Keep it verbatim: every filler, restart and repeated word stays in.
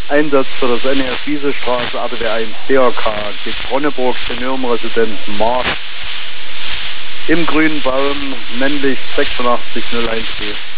Einsatz für das N E F Wiesestraße, A D W eins D R K, geht Ronneburg, Seniorenresidenz Markt. Im grünen Baum, männlich sechsundachtzig null eins B.